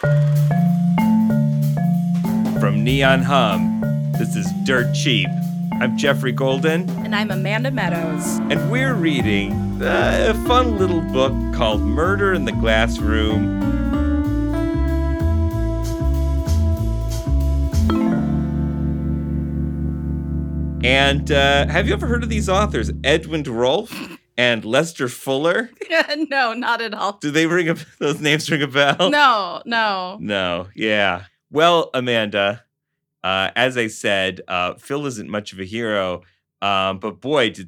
From Neon Hum, this is Dirt Cheap. I'm Jeffrey Golden. And I'm Amanda Meadows. And we're reading a fun little book called Murder in the Glass Room. And have you ever heard of these authors, Edwin Rolfe and Lester Fuller? No, not at all. Do they those names ring a bell? No. Yeah. Well, Amanda, as I said, Phil isn't much of a hero, but boy, did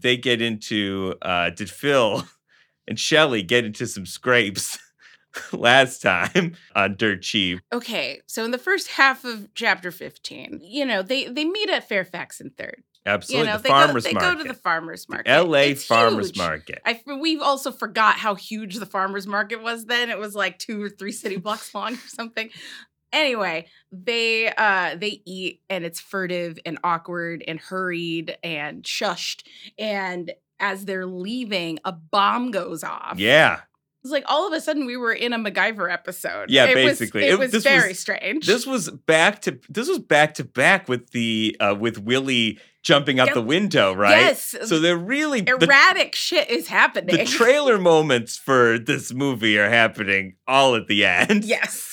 Phil and Shelley get into some scrapes last time on Dirt Cheap. Okay, so in the first half of chapter 15, they meet at Fairfax and Third. Absolutely, they go to the farmer's market. L.A. farmer's huge. market. We've also forgot how huge the farmer's market was then. It was like 2 or 3 city blocks long or something. Anyway, they eat, and it's furtive and awkward and hurried and shushed. And as they're leaving, a bomb goes off. Yeah. It's like all of a sudden we were in a MacGyver episode. Yeah, basically. It was very strange. This was back to back with the with Willie jumping out the window, right? Yes. So they're really erratic shit is happening. The trailer moments for this movie are happening all at the end. Yes.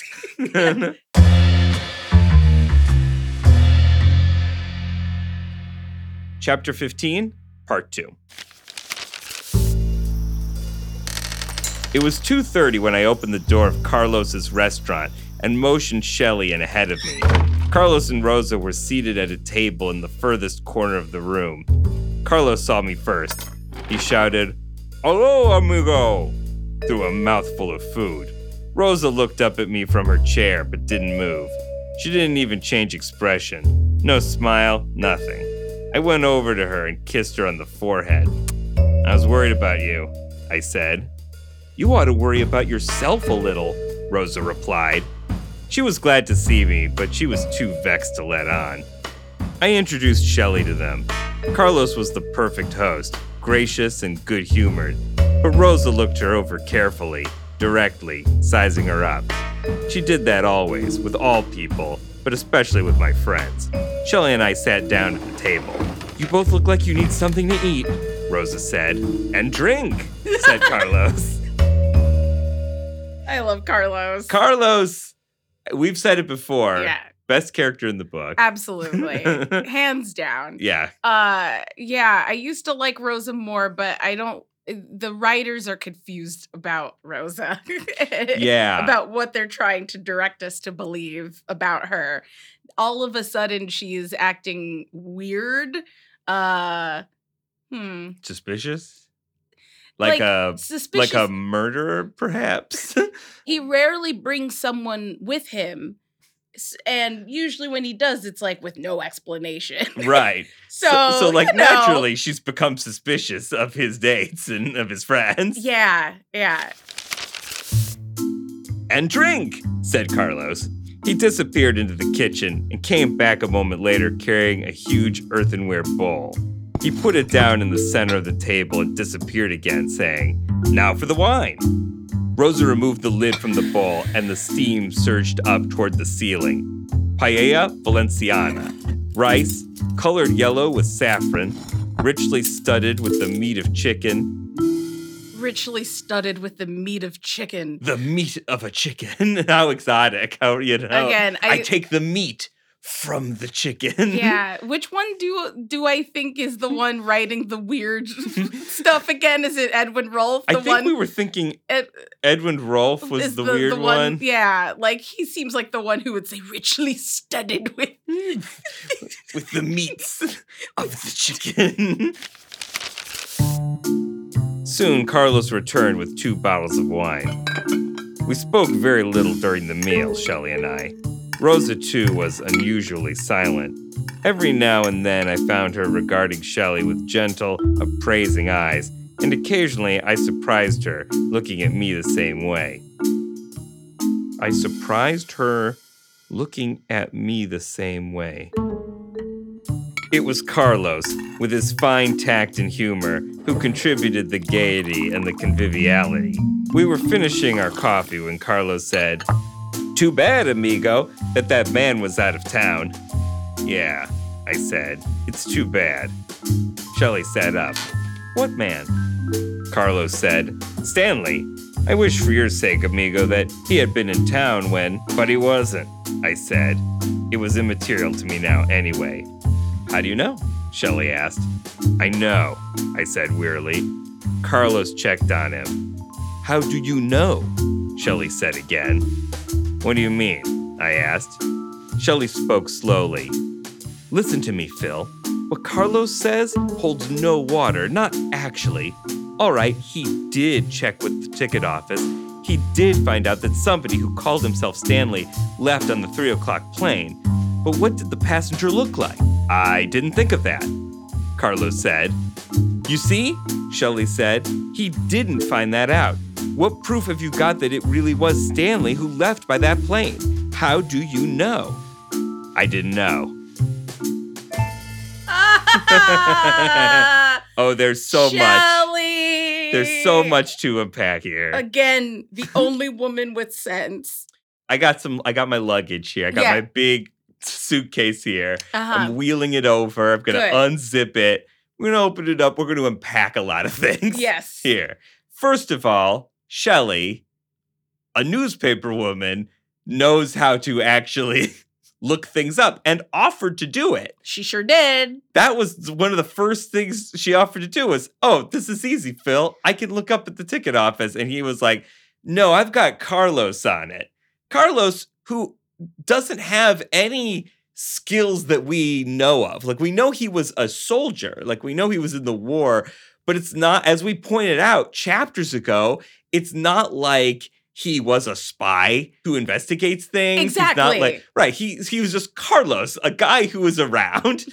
Chapter 15, Part 2. It was 2:30 when I opened the door of Carlos's restaurant and motioned Shelley in ahead of me. Carlos and Rosa were seated at a table in the furthest corner of the room. Carlos saw me first. He shouted, "Hello, amigo," through a mouthful of food. Rosa looked up at me from her chair but didn't move. She didn't even change expression. No smile, nothing. I went over to her and kissed her on the forehead. "I was worried about you," I said. "You ought to worry about yourself a little," Rosa replied. She was glad to see me, but she was too vexed to let on. I introduced Shelley to them. Carlos was the perfect host, gracious and good-humored, but Rosa looked her over carefully, directly, sizing her up. She did that always, with all people, but especially with my friends. Shelley and I sat down at the table. "You both look like you need something to eat," Rosa said. "And drink," said Carlos. I love Carlos. Carlos! We've said it before. Yeah. Best character in the book. Absolutely. Hands down. Yeah. I used to like Rosa more, but the writers are confused about Rosa. Yeah. About what they're trying to direct us to believe about her. All of a sudden, she's acting weird. Suspicious? Like a murderer, perhaps? He rarely brings someone with him. And usually when he does, it's like with no explanation. Right. So naturally, she's become suspicious of his dates and of his friends. Yeah. "And drink," said Carlos. He disappeared into the kitchen and came back a moment later carrying a huge earthenware bowl. He put it down in the center of the table and disappeared again, saying, "Now for the wine." Rosa removed the lid from the bowl and the steam surged up toward the ceiling. Paella Valenciana. Rice, colored yellow with saffron, richly studded with the meat of chicken. Richly studded with the meat of chicken. The meat of a chicken. How exotic. Again, I take the meat from the chicken. Yeah. Which one do I think is the one writing the weird stuff again? Is it Edwin Rolfe? I think we were thinking Edwin Rolfe was the weird one. Yeah. Like, he seems like the one who would say richly studded with... with the meats of the chicken. Soon, Carlos returned with 2 bottles of wine. We spoke very little during the meal, Shelley and I. Rosa, too, was unusually silent. Every now and then I found her regarding Shelley with gentle, appraising eyes, and occasionally I surprised her, looking at me the same way. I surprised her looking at me the same way. It was Carlos, with his fine tact and humor, who contributed the gaiety and the conviviality. We were finishing our coffee when Carlos said, Too bad, amigo, that man was out of town. Yeah, I said. It's too bad. Shelley sat up. What man? Carlos said. Stanley. I wish for your sake, amigo, that he had been in town but he wasn't, I said. It was immaterial to me now anyway. How do you know? Shelley asked. I know, I said wearily. Carlos checked on him. How do you know? Shelley said again. What do you mean? I asked. Shelley spoke slowly. Listen to me, Phil. What Carlos says holds no water, not actually. All right, he did check with the ticket office. He did find out that somebody who called himself Stanley left on the 3 o'clock plane. But what did the passenger look like? I didn't think of that, Carlos said. You see, Shelley said, he didn't find that out. What proof have you got that it really was Stanley who left by that plane? How do you know? I didn't know. Oh, there's so Shelley! much. There's so much to unpack here. Again, the only woman with sense. I got my luggage here. I got my big suitcase here. I'm wheeling it over. I'm going to unzip it. We're going to open it up. We're going to unpack a lot of things. Yes. Here. First of all, Shelley, a newspaper woman, knows how to actually look things up and offered to do it. She sure did. That was one of the first things she offered to do was, oh, this is easy, Phil. I can look up at the ticket office. And he was like, no, I've got Carlos on it. Carlos, who doesn't have any skills that we know of. Like, we know he was a soldier. Like, we know he was in the war. But it's not, as we pointed out chapters ago, it's not like he was a spy who investigates things. Exactly. He's not like, right. He was just Carlos, a guy who was around.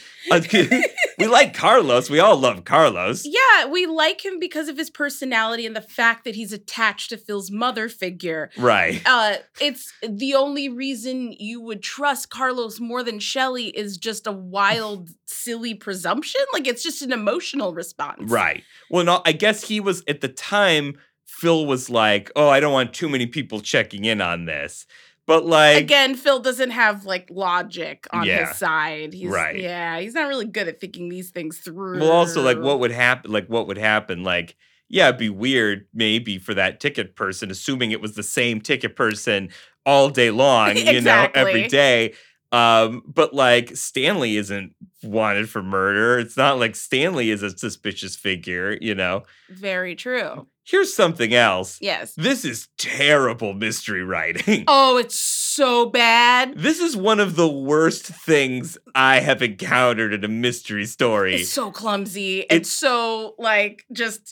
We like Carlos. We all love Carlos. Yeah, we like him because of his personality and the fact that he's attached to Phil's mother figure. Right. It's the only reason you would trust Carlos more than Shelley is just a wild, silly presumption. Like, it's just an emotional response. Right. Well, no, I guess he was, at the time, Phil was like, oh, I don't want too many people checking in on this. But like, again, Phil doesn't have like logic on his side. He's not really good at thinking these things through. Well, also like what would happen? Like, yeah, it'd be weird maybe for that ticket person, assuming it was the same ticket person all day long, you know, every day. But like Stanley isn't wanted for murder. It's not like Stanley is a suspicious figure, you know. Very true. Here's something else. Yes. This is terrible mystery writing. Oh, it's so bad. This is one of the worst things I have encountered in a mystery story. It's so clumsy. It's so like just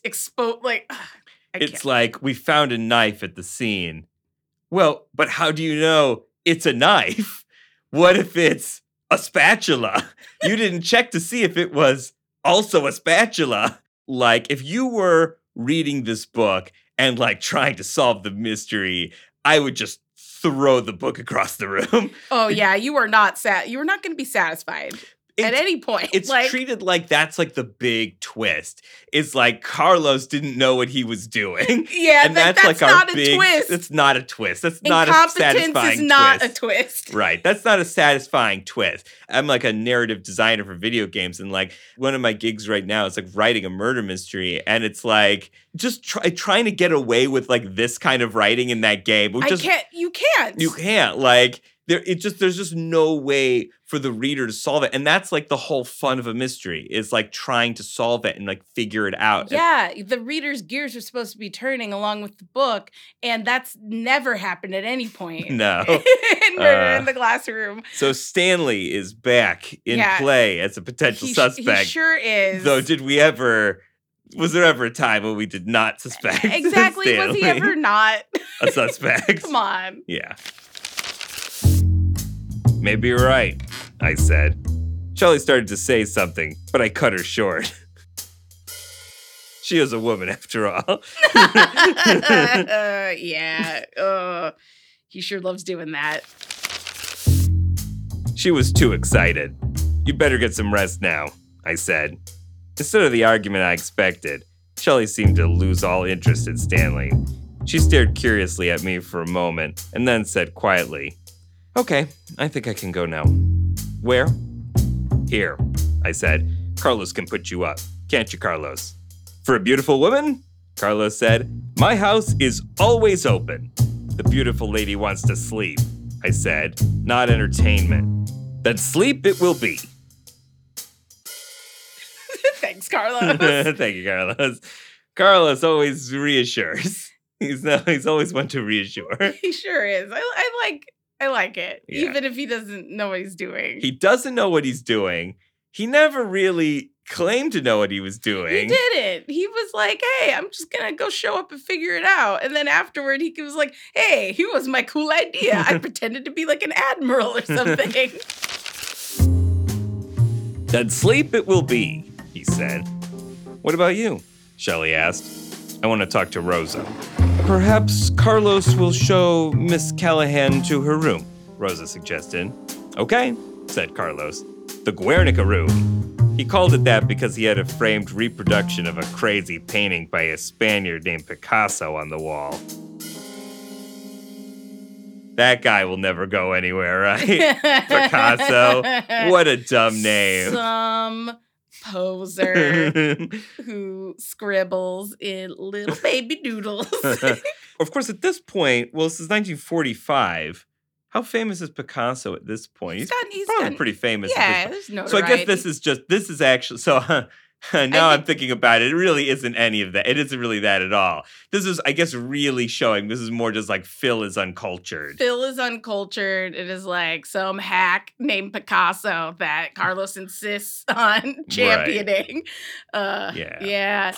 It's like, we found a knife at the scene. Well, but how do you know it's a knife? What if it's a spatula? You didn't check to see if it was also a spatula. Like, if you were reading this book and like trying to solve the mystery, I would just throw the book across the room. Oh yeah, you are not you are not going to be satisfied at any point. It's like, treated like that's like the big twist. It's like Carlos didn't know what he was doing. Yeah, and that's like not a twist. It's not a twist. That's not a satisfying twist. Incompetence is not a twist. Right. That's not a satisfying twist. I'm like a narrative designer for video games, and like one of my gigs right now is like writing a murder mystery, and it's like just trying to get away with like this kind of writing in that game. You can't. Like, there's just no way for the reader to solve it. And that's like the whole fun of a mystery, is like trying to solve it and like figure it out. Yeah, the reader's gears are supposed to be turning along with the book, and that's never happened at any point. No. In Murder in the Classroom. So Stanley is back in play as a potential suspect. He sure is. Though was there ever a time when we did not suspect Exactly. Stanley Was he ever not a suspect? Come on. Yeah. Maybe you're right, I said. Shelley started to say something, but I cut her short. She is a woman, after all. Yeah. He sure loves doing that. She was too excited. You better get some rest now, I said. Instead of the argument I expected, Shelley seemed to lose all interest in Stanley. She stared curiously at me for a moment and then said quietly, "Okay, I think I can go now." "Where?" "Here," I said. "Carlos can put you up. Can't you, Carlos?" "For a beautiful woman?" Carlos said. "My house is always open." "The beautiful lady wants to sleep," I said, "not entertainment." "Then sleep it will be." Thanks, Carlos. Thank you, Carlos. Carlos always reassures. He's always one to reassure. He sure is. I like it, Yeah. even if he doesn't know what he's doing. He doesn't know what he's doing. He never really claimed to know what he was doing. He didn't. He was like, "Hey, I'm just gonna go show up and figure it out." And then afterward, he was like, "Hey, here was my cool idea. I pretended to be like an admiral or something." "Then sleep it will be," he said. "What about you?" Shelley asked. "I want to talk to Rosa." "Perhaps Carlos will show Miss Callahan to her room," Rosa suggested. "Okay," said Carlos. "The Guernica room." He called it that because he had a framed reproduction of a crazy painting by a Spaniard named Picasso on the wall. That guy will never go anywhere, right? Picasso. What a dumb name. Some poser who scribbles in little baby doodles. Of course, at this point, well, this is 1945. How famous is Picasso at this point? He's probably pretty famous. Yeah, there's no. So I guess this is actually, so now I'm thinking about it, it really isn't any of that. It isn't really that at all. This is, I guess, really showing, this is more just like Phil is uncultured. Phil is uncultured. It is like some hack named Picasso that Carlos insists on championing. Yeah.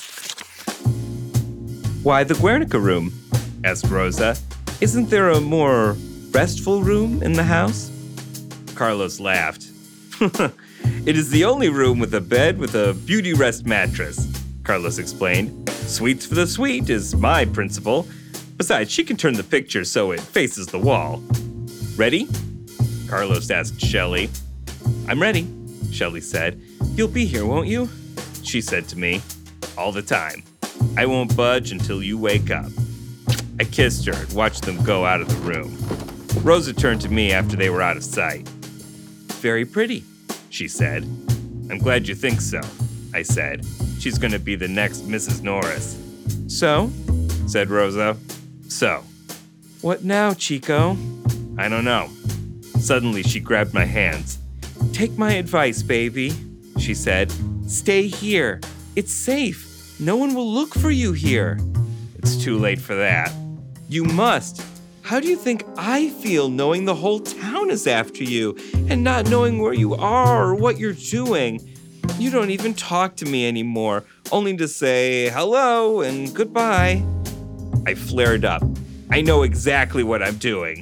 "Why the Guernica room?" asked Rosa. "Isn't there a more restful room in the house?" Carlos laughed. "It is the only room with a bed with a beauty rest mattress," Carlos explained. "Sweets for the sweet is my principle. Besides, she can turn the picture so it faces the wall." "Ready?" Carlos asked Shelley. "I'm ready," Shelley said. "You'll be here, won't you?" She said to me, "All the time. I won't budge until you wake up." I kissed her and watched them go out of the room. Rosa turned to me after they were out of sight. "Very pretty," she said. "I'm glad you think so," I said. "She's going to be the next Mrs. Norris." "So?" said Rosa. "So." "What now, Chico?" "I don't know." Suddenly, she grabbed my hands. "Take my advice, baby," she said. "Stay here. It's safe. No one will look for you here." "It's too late for that." "You must. How do you think I feel knowing the whole town is after you and not knowing where you are or what you're doing? You don't even talk to me anymore, only to say hello and goodbye." I flared up. "I know exactly what I'm doing."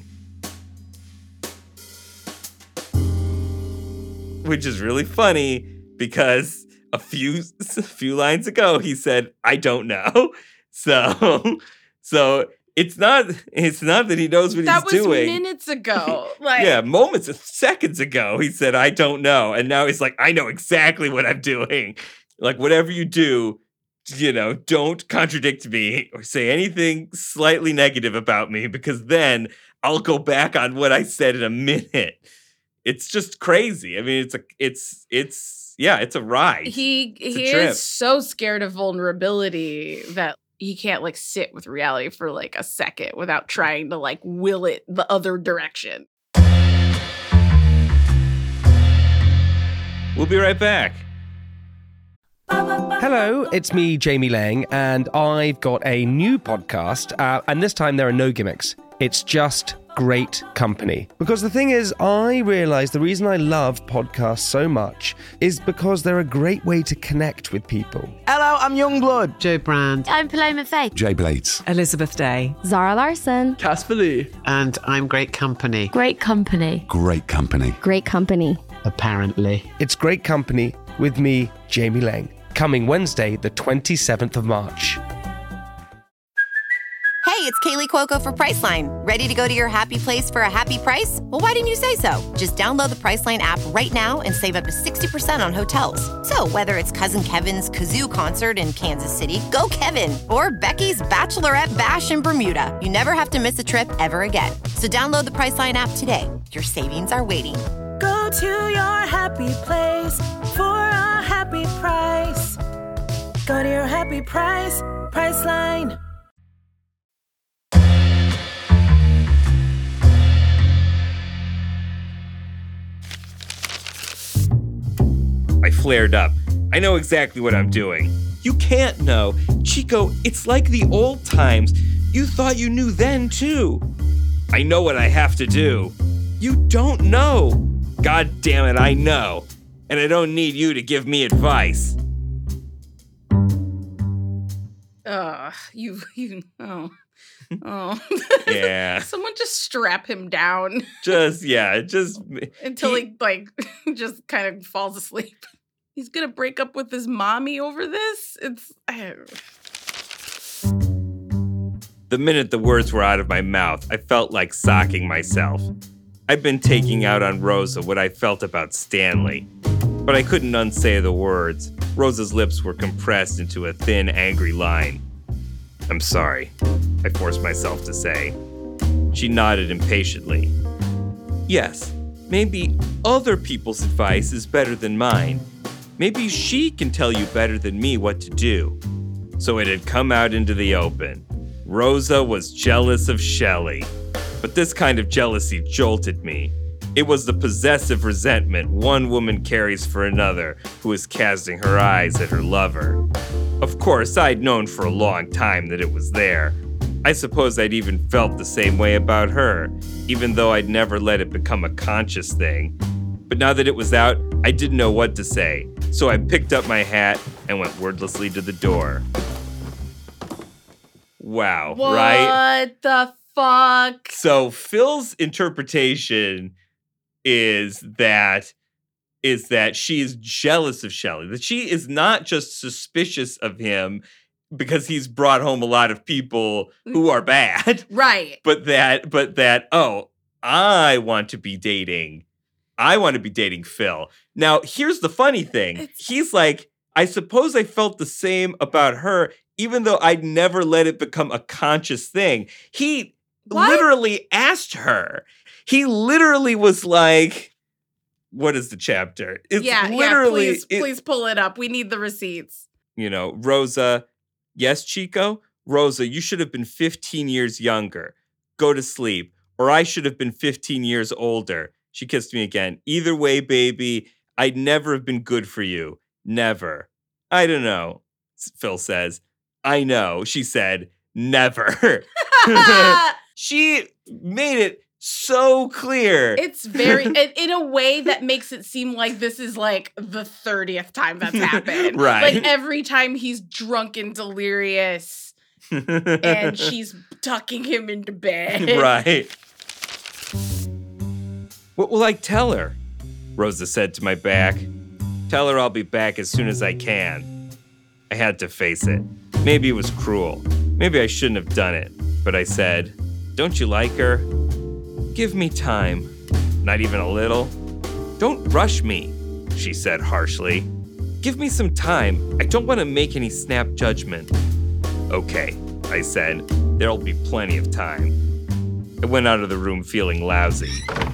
Which is really funny because a few lines ago he said, "I don't know." So it's not that he knows what he's doing. That was minutes ago. Seconds ago, he said, "I don't know." And now he's like, "I know exactly what I'm doing." Like, whatever you do, don't contradict me or say anything slightly negative about me, because then I'll go back on what I said in a minute. It's just crazy. I mean, it's a ride. He is so scared of vulnerability that he can't sit with reality for a second without trying to will it the other direction. We'll be right back. Hello, it's me, Jamie Lang, and I've got a new podcast, and this time there are no gimmicks. It's just great company. Because the thing is, I realise the reason I love podcasts so much is because they're a great way to connect with people. Hello, I'm Youngblood. Joe Brand. I'm Paloma Faye. Jay Blades. Elizabeth Day. Zara Larson. Casper Lee. And I'm Great Company. Great company. Great company. Great company. Apparently. It's Great Company with me, Jamie Lang. Coming Wednesday, the 27th of March. Hey, it's Kaylee Cuoco for Priceline. Ready to go to your happy place for a happy price? Well, why didn't you say so? Just download the Priceline app right now and save up to 60% on hotels. So whether it's Cousin Kevin's Kazoo Concert in Kansas City, go Kevin, or Becky's Bachelorette Bash in Bermuda, you never have to miss a trip ever again. So download the Priceline app today. Your savings are waiting. Go to your happy place for a happy price. Go to your happy price, Priceline. I flared up. I know exactly what I'm doing. You can't know. Chico, it's like the old times. You thought you knew then, too. I know what I have to do. You don't know. God damn it, I know. And I don't need you to give me advice. Oh. Yeah. Someone just strap him down Just until he just kind of falls asleep. He's gonna break up with his mommy over this? The minute the words were out of my mouth, I felt like socking myself. I'd been taking out on Rosa what I felt about Stanley, but I couldn't unsay the words. Rosa's lips were compressed into a thin, angry line. I'm sorry, I forced myself to say. She nodded impatiently. Yes, maybe other people's advice is better than mine. Maybe she can tell you better than me what to do. So it had come out into the open. Rosa was jealous of Shelley. But this kind of jealousy jolted me. It was the possessive resentment one woman carries for another who is casting her eyes at her lover. Of course, I'd known for a long time that it was there. I suppose I'd even felt the same way about her, even though I'd never let it become a conscious thing. But now that it was out, I didn't know what to say, so I picked up my hat and went wordlessly to the door. Wow, right? What the fuck? So Phil's interpretation is that she is jealous of Shelley, that she is not just suspicious of him because he's brought home a lot of people who are bad. Right. But that, oh, I want to be dating Phil. Now, here's the funny thing. He's like, I suppose I felt the same about her, even though I'd never let it become a conscious thing. He literally asked her. He literally was like, what is the chapter? It's please pull it up. We need the receipts. Rosa, yes, Chico? Rosa, you should have been 15 years younger. Go to sleep. Or I should have been 15 years older. She kissed me again. Either way, baby, I'd never have been good for you. Never. I don't know, Phil says. I know, she said. Never. She made it so clear. It's very, in a way that makes it seem like this is like the 30th time that's happened. Right. Like every time he's drunk and delirious and she's tucking him into bed. Right. What will I tell her? Rosa said to my back. Tell her I'll be back as soon as I can. I had to face it. Maybe it was cruel. Maybe I shouldn't have done it. But I said, don't you like her? Give me time. Not even a little. Don't rush me, she said harshly. Give me some time. I don't want to make any snap judgment. Okay, I said. There'll be plenty of time. I went out of the room feeling lousy.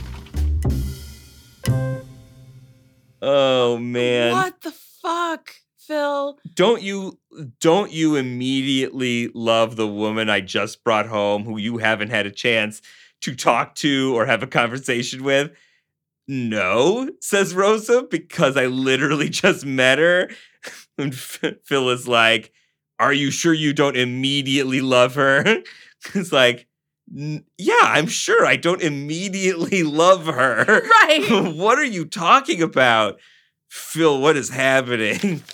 Oh, man. What the fuck, Phil? Don't you immediately love the woman I just brought home who you haven't had a chance to talk to or have a conversation with? No, says Rosa, because I literally just met her. And Phil is like, are you sure you don't immediately love her? It's like, yeah, I'm sure I don't immediately love her. Right. What are you talking about? Phil, what is happening?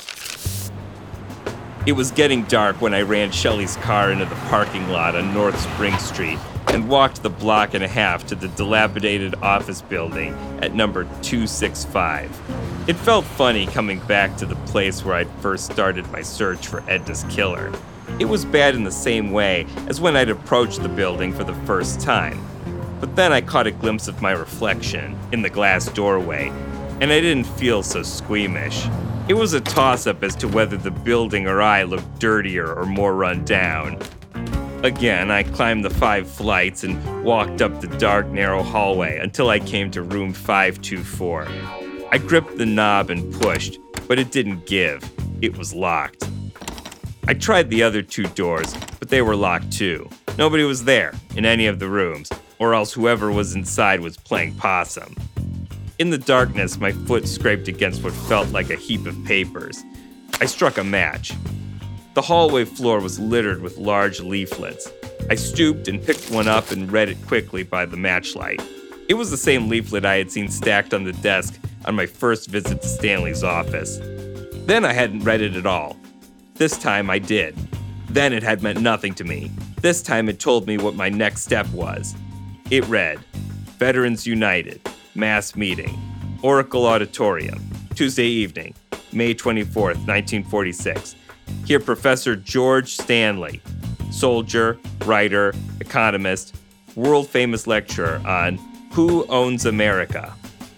It was getting dark when I ran Shelley's car into the parking lot on North Spring Street and walked the block and a half to the dilapidated office building at number 265. It felt funny coming back to the place where I'd first started my search for Edna's killer. It was bad in the same way as when I'd approached the building for the first time. But then I caught a glimpse of my reflection in the glass doorway, and I didn't feel so squeamish. It was a toss-up as to whether the building or I looked dirtier or more run down. Again, I climbed the 5 flights and walked up the dark, narrow hallway until I came to room 524. I gripped the knob and pushed, but it didn't give. It was locked. I tried the other 2 doors, but they were locked too. Nobody was there in any of the rooms, or else whoever was inside was playing possum. In the darkness, my foot scraped against what felt like a heap of papers. I struck a match. The hallway floor was littered with large leaflets. I stooped and picked one up and read it quickly by the matchlight. It was the same leaflet I had seen stacked on the desk on my first visit to Stanley's office. Then I hadn't read it at all. This time I did. Then it had meant nothing to me. This time it told me what my next step was. It read, Veterans United, Mass Meeting, Oracle Auditorium, Tuesday evening, May 24th, 1946. Hear Professor George Stanley, soldier, writer, economist, world-famous lecturer on Who Owns America.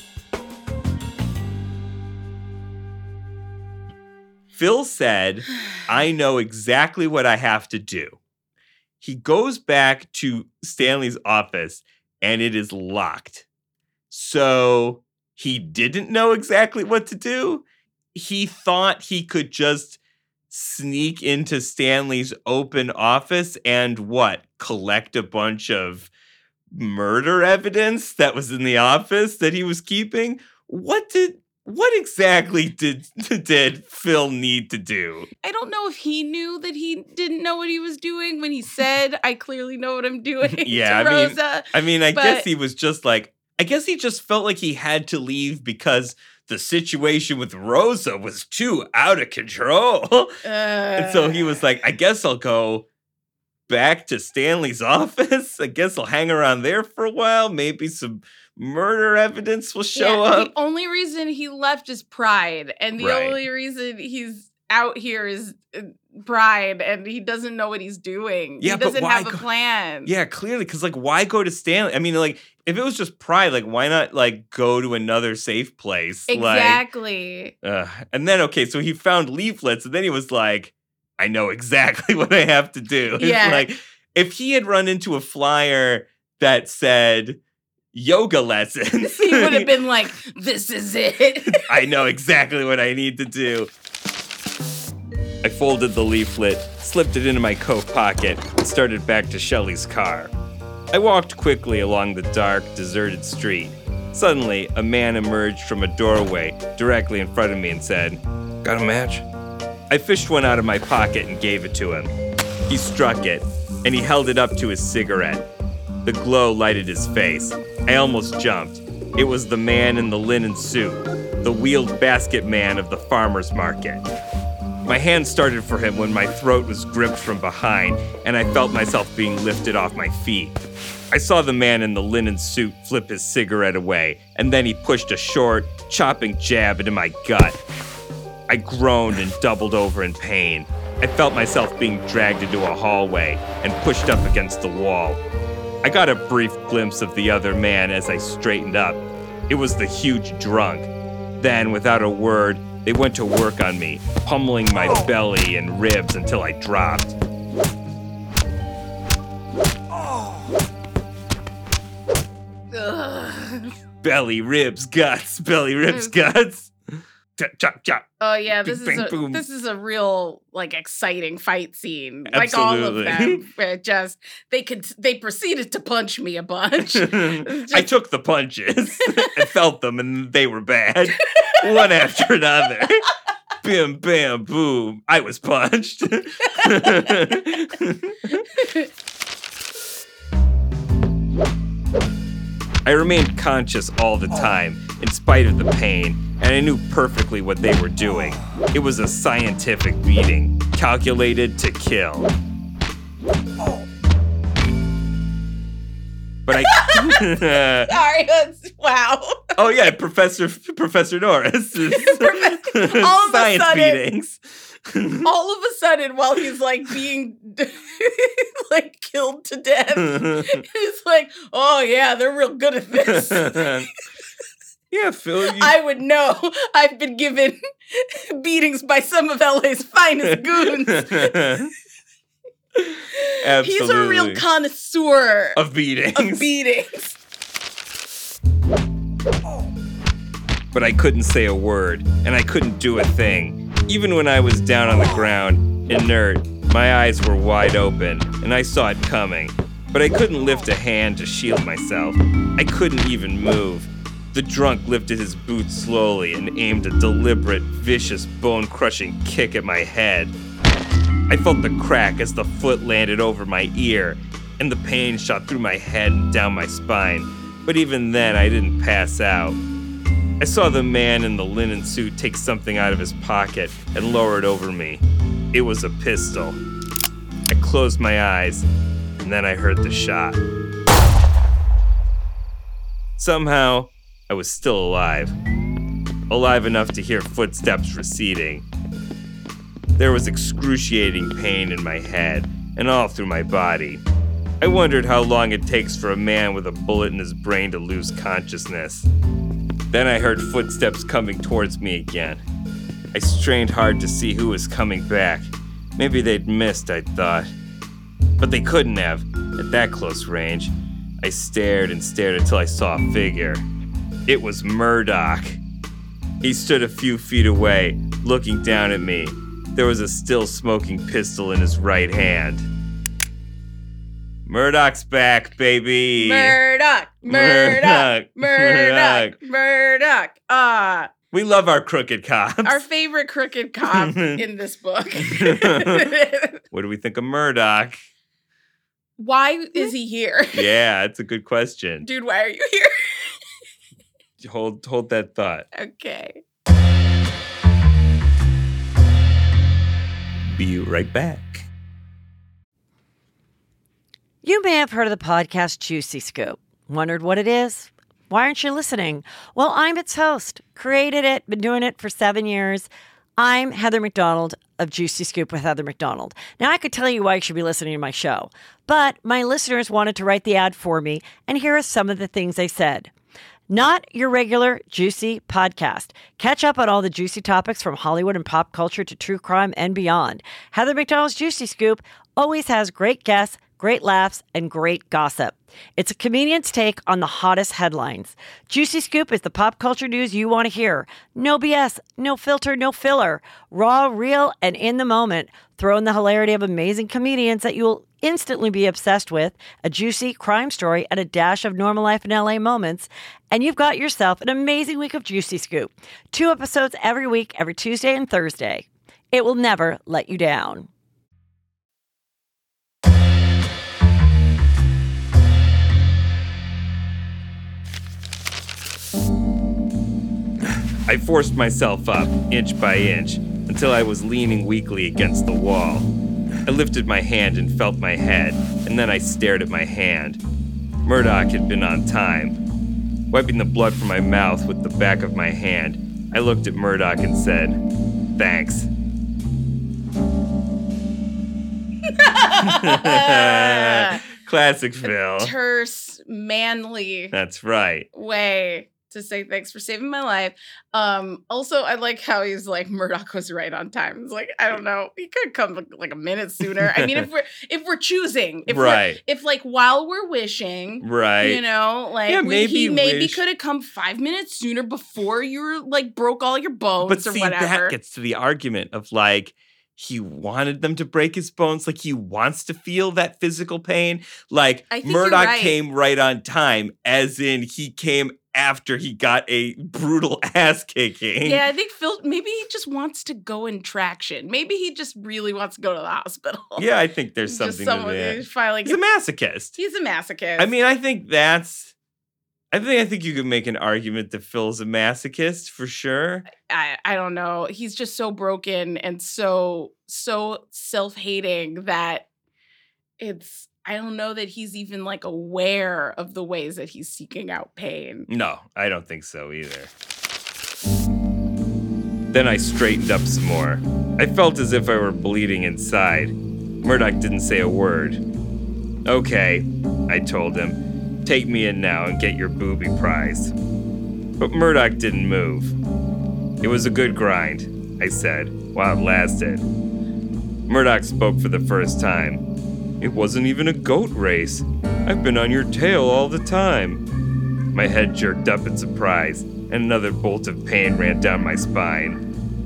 Phil said, I know exactly what I have to do. He goes back to Stanley's office and it is locked. So he didn't know exactly what to do. He thought he could just sneak into Stanley's open office and collect a bunch of murder evidence that was in the office that he was keeping? What exactly did Phil need to do? I don't know if he knew that he didn't know what he was doing when he said, I clearly know what I'm doing Yeah, to Rosa. I guess he was just like, I guess he just felt like he had to leave because the situation with Rosa was too out of control. And so he was like, I guess I'll go back to Stanley's office. I guess I'll hang around there for a while. Maybe some murder evidence will show up. The only reason he left is pride. And the Right. only reason he's out here is pride. And he doesn't know what he's doing. Yeah, he but doesn't why have a plan. Yeah, clearly, because why go to Stanley? I mean, if it was just pride, why not go to another safe place? Exactly. And then, okay, so he found leaflets, and then he was like, I know exactly what I have to do. Yeah. It's if he had run into a flyer that said yoga lessons, He would have been like, this is it. I know exactly what I need to do. I folded the leaflet, slipped it into my coat pocket, and started back to Shelley's car. I walked quickly along the dark, deserted street. Suddenly, a man emerged from a doorway directly in front of me and said, Got a match? I fished one out of my pocket and gave it to him. He struck it, and he held it up to his cigarette. The glow lighted his face. I almost jumped. It was the man in the linen suit, the wheeled basket man of the farmer's market. My hand started for him when my throat was gripped from behind, and I felt myself being lifted off my feet. I saw the man in the linen suit flip his cigarette away, and then he pushed a short, chopping jab into my gut. I groaned and doubled over in pain. I felt myself being dragged into a hallway and pushed up against the wall. I got a brief glimpse of the other man as I straightened up. It was the huge drunk. Then, without a word, they went to work on me, pummeling my belly and ribs until I dropped. Belly, ribs, guts. Belly, ribs, guts. Chop, chop, chop. Oh yeah, Bing, bang, boom. this is a real exciting fight scene. Absolutely. Like all of them. Where they proceeded to punch me a bunch. I took the punches and felt them, and they were bad. One after another. Bim, bam, boom. I was punched. I remained conscious all the time, in spite of the pain, and I knew perfectly what they were doing. It was a scientific beating, calculated to kill. But Sorry, wow. Oh yeah, Professor Norris. All of a Science sudden, beatings. all of a sudden, while he's like being like killed to death, he's like, "Oh yeah, they're real good at this." Yeah, Phil. I would know. I've been given beatings by some of LA's finest goons. Absolutely. He's a real connoisseur of beatings. But I couldn't say a word, and I couldn't do a thing. Even when I was down on the ground, inert, my eyes were wide open, and I saw it coming. But I couldn't lift a hand to shield myself. I couldn't even move. The drunk lifted his boot slowly and aimed a deliberate, vicious, bone-crushing kick at my head. I felt the crack as the foot landed over my ear, and the pain shot through my head and down my spine. But even then, I didn't pass out. I saw the man in the linen suit take something out of his pocket and lower it over me. It was a pistol. I closed my eyes, and then I heard the shot. Somehow, I was still alive. Alive enough to hear footsteps receding. There was excruciating pain in my head and all through my body. I wondered how long it takes for a man with a bullet in his brain to lose consciousness. Then I heard footsteps coming towards me again. I strained hard to see who was coming back. Maybe they'd missed, I thought. But they couldn't have, at that close range. I stared and stared until I saw a figure. It was Murdoch. He stood a few feet away, looking down at me. There was a still smoking pistol in his right hand. Murdoch's back, baby. Murdoch. We love our crooked cops. Our favorite crooked cop in this book. What do we think of Murdoch? Why is he here? Yeah, it's a good question. Dude, why are you here? Hold that thought. Okay. Be right back. You may have heard of the podcast Juicy Scoop. Wondered what it is? Why aren't you listening? Well, I'm its host. Created it, been doing it for 7 years. I'm Heather McDonald of Juicy Scoop with Heather McDonald. Now, I could tell you why you should be listening to my show, but my listeners wanted to write the ad for me, and here are some of the things they said. Not your regular juicy podcast. Catch up on all the juicy topics from Hollywood and pop culture to true crime and beyond. Heather McDonald's Juicy Scoop always has great guests, great laughs, and great gossip. It's a comedian's take on the hottest headlines. Juicy Scoop is the pop culture news you want to hear. No BS, no filter, no filler. Raw, real, and in the moment. Throw in the hilarity of amazing comedians that you'll instantly be obsessed with, a juicy crime story, and a dash of normal life in LA moments, and you've got yourself an amazing week of Juicy Scoop. 2 episodes every week, every Tuesday and Thursday. It will never let you down. I forced myself up, inch by inch, until I was leaning weakly against the wall. I lifted my hand and felt my head, and then I stared at my hand. Murdoch had been on time. Wiping the blood from my mouth with the back of my hand, I looked at Murdoch and said, "Thanks." Classic Phil. Terse, manly That's right. way to say thanks for saving my life. Also, I like how he's like, Murdoch was right on time. It's like, I don't know, he could come like a minute sooner. I mean, if we're choosing, if like while we're wishing, right, you know, like yeah, he maybe could have come 5 minutes sooner before you were like broke all your bones but or see, whatever. That gets to the argument of like, he wanted them to break his bones. Like, he wants to feel that physical pain. Like, Murdoch came right on time, as in he came after he got a brutal ass kicking. Yeah, I think Phil, maybe he just wants to go in traction. Maybe he just really wants to go to the hospital. Yeah, I think there's something to that. He's a masochist. He's a masochist. I mean, I think you could make an argument that Phil's a masochist for sure. I don't know. He's just so broken and so self-hating that I don't know that he's even like aware of the ways that he's seeking out pain. No, I don't think so either. Then I straightened up some more. I felt as if I were bleeding inside. Murdoch didn't say a word. Okay, I told him. Take me in now and get your booby prize. But Murdoch didn't move. It was a good grind, I said, while it lasted. Murdoch spoke for the first time. It wasn't even a goat race. I've been on your tail all the time. My head jerked up in surprise, and another bolt of pain ran down my spine.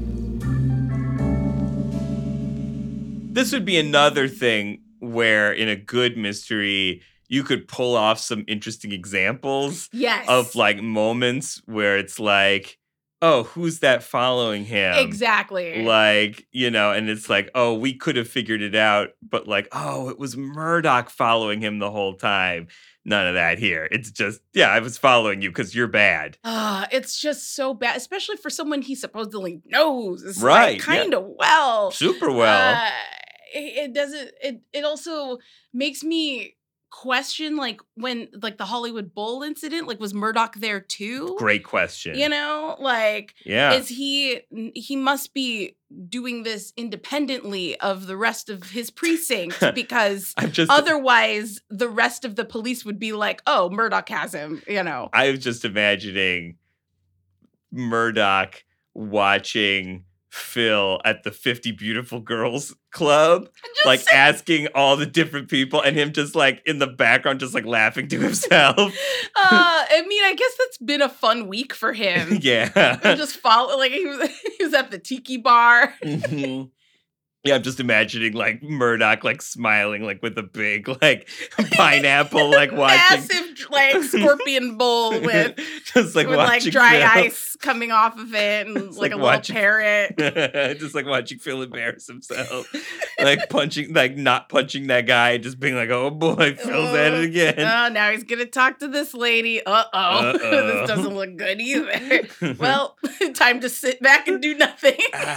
This would be another thing where, in a good mystery, you could pull off some interesting examples Yes. of like moments where it's like, oh, who's that following him? Exactly. Like, and it's like, oh, we could have figured it out, but like, oh, it was Murdoch following him the whole time. None of that here. It's just, I was following you because you're bad. It's just so bad, especially for someone he supposedly knows. Right, Kind of well. Super well. It doesn't, it also makes me question, like, when, like, the Hollywood Bowl incident, like, was Murdoch there too? Great question. Is he must be doing this independently of the rest of his precinct, because otherwise the rest of the police would be like, oh, Murdoch has him, I was just imagining Murdoch watching Phil at the 50 Beautiful Girls Club, like asking all the different people, and him just like in the background, just like laughing to himself. I guess that's been a fun week for him. Yeah. And just follow, like, he was at the tiki bar. Mm-hmm. Yeah, I'm just imagining like Murdoch like smiling like with a big like pineapple like watching massive like scorpion bowl with just like with watching like dry Phil. ice coming off of it, and It's like a watching, little parrot. just like watching Phil embarrass himself, like punching, like not punching that guy, just being like, oh boy, Phil's at it again. Oh, now he's gonna talk to this lady. This doesn't look good either. Well, time to sit back and do nothing.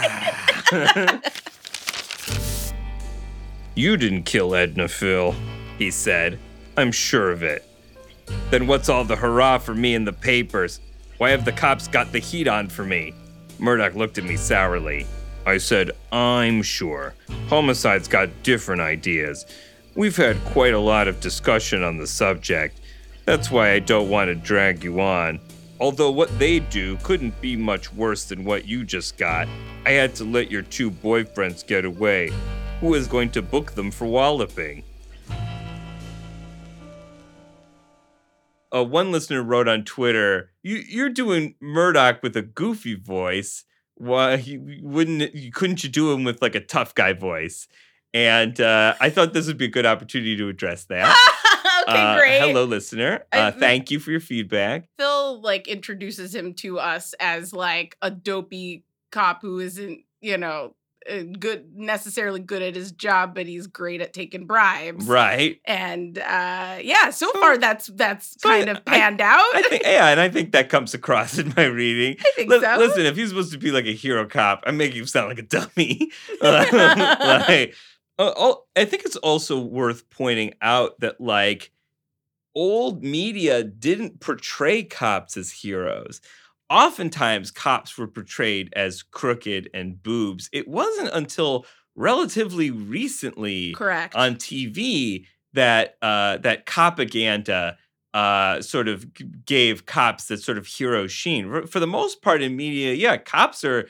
You didn't kill Edna, Phil, he said. I'm sure of it. Then what's all the hurrah for me in the papers? Why have the cops got the heat on for me? Murdoch looked at me sourly. I said, I'm sure. Homicide's got different ideas. We've had quite a lot of discussion on the subject. That's why I don't want to drag you on. Although what they do couldn't be much worse than what you just got. I had to let your two boyfriends get away. Who is going to book them for walloping? One listener wrote on Twitter, you're doing Murdoch with a goofy voice. Why couldn't you do him with like a tough guy voice? And I thought this would be a good opportunity to address that. Okay, great. Hello, listener. Thank you for your feedback. Phil like introduces him to us as like a dopey cop who isn't, necessarily good at his job, but he's great at taking bribes. Right. And so far that's kind of panned out. And I think that comes across in my reading. I think so. Listen, if he's supposed to be like a hero cop, I'm making him sound like a dummy. I think it's also worth pointing out that like old media didn't portray cops as heroes. Oftentimes, cops were portrayed as crooked and boobs. It wasn't until relatively recently, correct, on TV that that propaganda sort of gave cops that sort of hero sheen. For the most part in media, cops were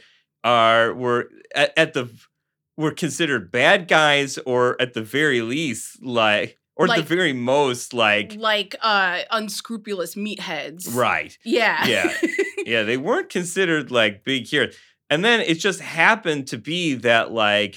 considered bad guys, or at the very least, at the very most, like unscrupulous meatheads. Right. Yeah. Yeah, they weren't considered like big heroes. And then it just happened to be that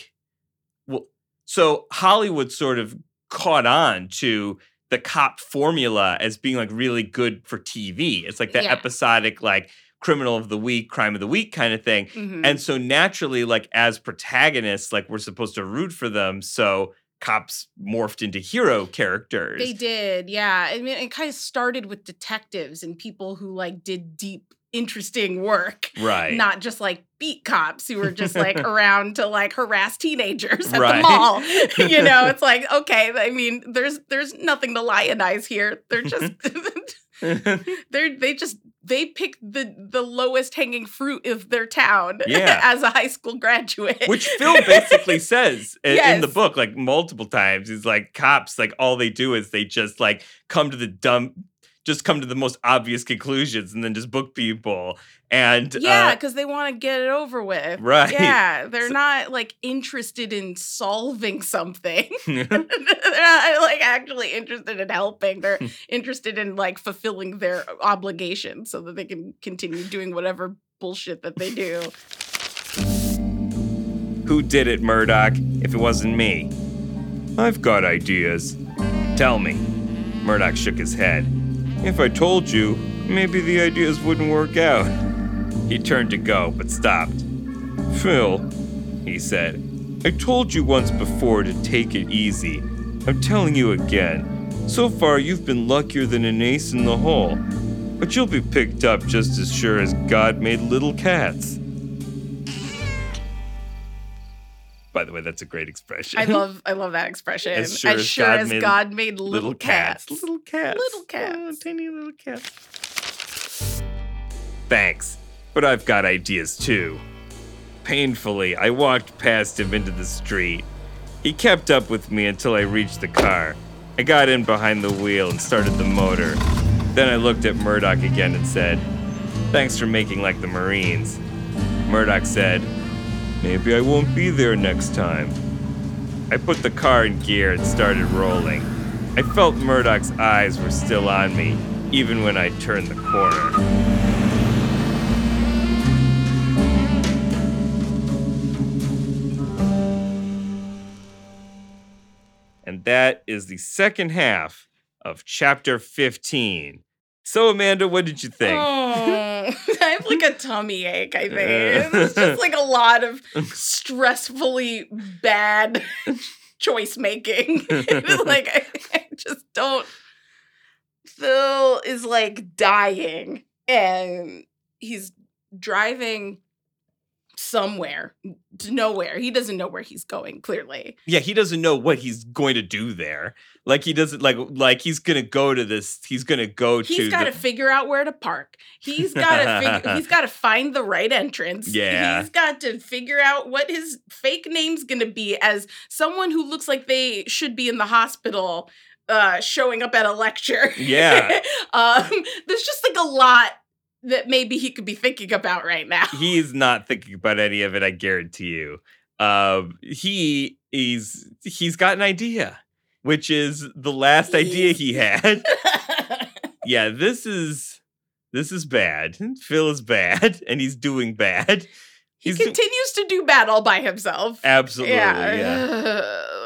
so Hollywood sort of caught on to the cop formula as being like really good for TV. It's like the episodic, like criminal of the week, crime of the week kind of thing. Mm-hmm. And so naturally, like as protagonists, like we're supposed to root for them. So cops morphed into hero characters. They did, yeah. I mean, it kind of started with detectives and people who like did deep, interesting work. Right. Not just like beat cops who were just like around to like harass teenagers at right. the mall. It's like, okay, I mean, there's nothing to lionize here. They're just they just they picked the lowest hanging fruit of their town Yeah. as a high school graduate. Which Phil basically says in Yes. the book, like multiple times. He's like, cops, like all they do is they just like come to the most obvious conclusions and then just book people. And yeah, because they want to get it over with. Right. Yeah, they're not like interested in solving something. They're not like actually interested in helping. They're interested in like fulfilling their obligations so that they can continue doing whatever bullshit that they do. Who did it, Murdoch, if it wasn't me? I've got ideas. Tell me. Murdoch shook his head. If I told you, maybe the ideas wouldn't work out. He turned to go, but stopped. Phil, he said, I told you once before to take it easy. I'm telling you again. So far, you've been luckier than an ace in the hole. But you'll be picked up just as sure as God made little cats. By the way, that's a great expression. I love that expression. As sure as God made little cats. Little cats. Little cats. Oh, tiny little cats. Thanks, but I've got ideas too. Painfully, I walked past him into the street. He kept up with me until I reached the car. I got in behind the wheel and started the motor. Then I looked at Murdoch again and said, Thanks for making like the Marines. Murdoch said, Maybe I won't be there next time. I put the car in gear and started rolling. I felt Murdoch's eyes were still on me, even when I turned the corner. And that is the second half of chapter 15. So, Amanda, what did you think? Oh, I have like a tummy ache, I think. It's just like a lot of stressfully bad choice making. Like, I just don't. Phil is like dying and he's driving somewhere to nowhere. He doesn't know where he's going, clearly. Yeah, he doesn't know what he's going to do there. Like he doesn't like he's gonna go to this. He's gonna go to. He's got to figure out where to park. He's got to he's got to find the right entrance. Yeah. He's got to figure out what his fake name's gonna be as someone who looks like they should be in the hospital, showing up at a lecture. Yeah. There's just like a lot that maybe he could be thinking about right now. He's not thinking about any of it, I guarantee you. He's got an idea, which is the last idea he had. Yeah, this is bad. Phil is bad, and he's doing bad. He continues to do bad all by himself. Absolutely, yeah.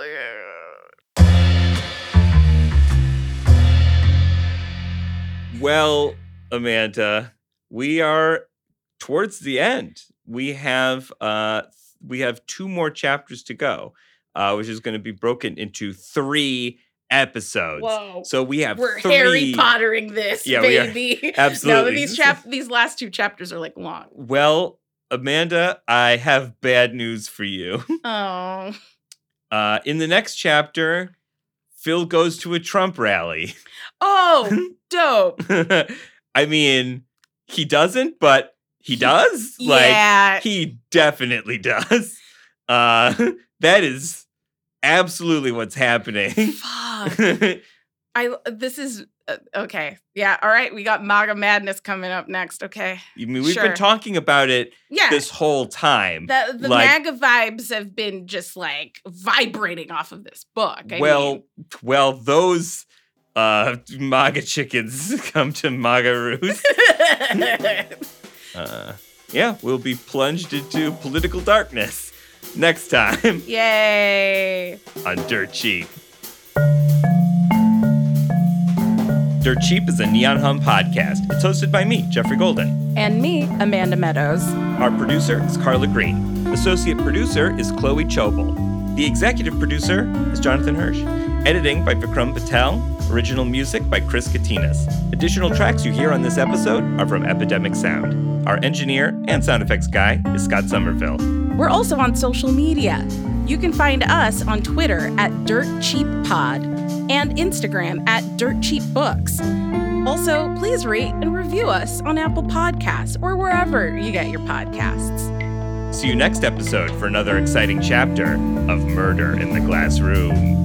Well, Amanda, we are towards the end. We have 2 more chapters to go, which is going to be broken into 3 episodes. Whoa. So we're Harry Pottering this, baby. We are. Absolutely. No, these last 2 chapters are like long. Well, Amanda, I have bad news for you. Oh. In the next chapter, Phil goes to a Trump rally. Oh, dope. I mean, he doesn't, but he does. Yeah. Like, he definitely does. That is absolutely what's happening. Fuck. This is okay. Yeah. All right. We got MAGA madness coming up next. Okay. I mean, we've been talking about it this whole time. The MAGA vibes have been just like vibrating off of this book. Well, those MAGA chickens come to MAGA roost. Yeah, we'll be plunged into political darkness next time. Yay. On Dirt Cheap. Dirt Cheap is a Neon Hum podcast. It's hosted by me, Jeffrey Golden. And me, Amanda Meadows. Our producer is Carla Green. Associate producer is Chloe Chobel. The executive producer is Jonathan Hirsch. Editing by Vikram Patel. Original music by Chris Katinas. Additional tracks you hear on this episode are from Epidemic Sound. Our engineer and sound effects guy is Scott Somerville. We're also on social media. You can find us on Twitter at DirtCheapPod and Instagram at DirtCheapBooks. Also, please rate and review us on Apple Podcasts or wherever you get your podcasts. See you next episode for another exciting chapter of Murder in the Glass Room.